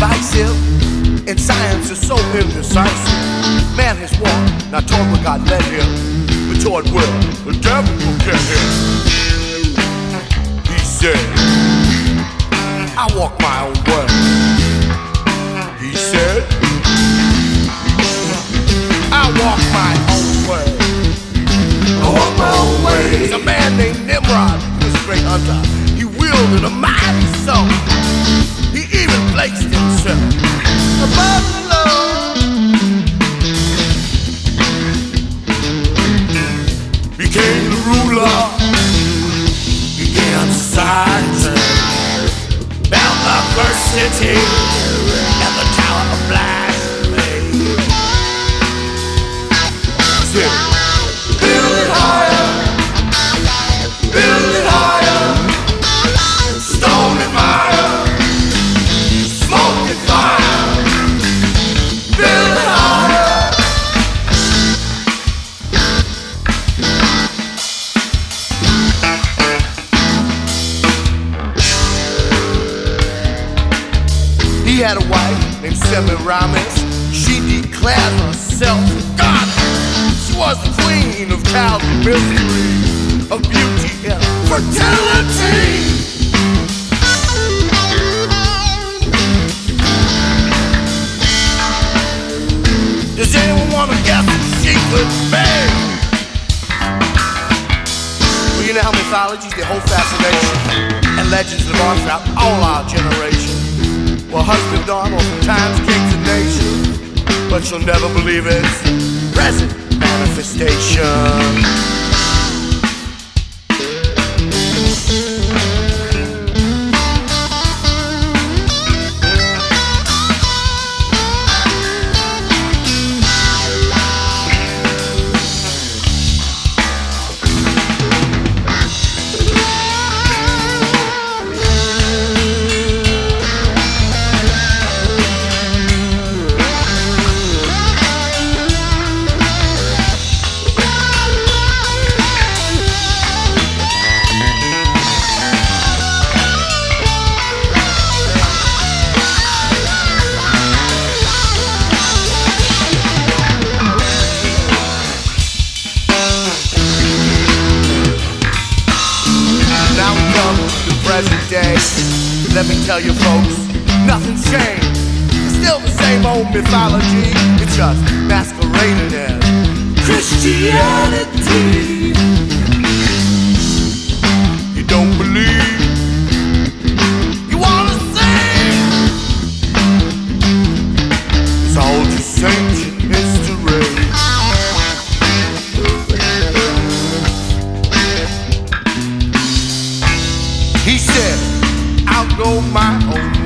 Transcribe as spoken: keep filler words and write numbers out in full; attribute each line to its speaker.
Speaker 1: divisive, and science is so indecisive. Man has walked, not toward what God led him, but toward where the devil will get him. He said, I walk my own way. He said, I walk my own way. I walk my own way. There's a man named Nimrod, he was a great hunter. He wielded a mighty sword. He even placed himself above the Lord. Became the ruler. Began society. Built the first city and the Tower of Blasphemy. Build it higher. Build it higher. Stone and mire. Smoke and fire. Build it higher. He had a wife named Semiramis. She declared herself God. She was the queen of childhood mystery, of beauty and fertility. Does anyone want to guess who she could be? Well, you know how mythologies, they hold fascination, and legends live on throughout all our generations. Well, husband on oftentimes kings and nations, but you'll never believe its present manifestation. Present day, let me tell you folks, nothing's changed. It's still the same old mythology. It's just masqueraded as Christianity. You don't believe, you wanna sing. It's all just ancient history. He said, I'll go my own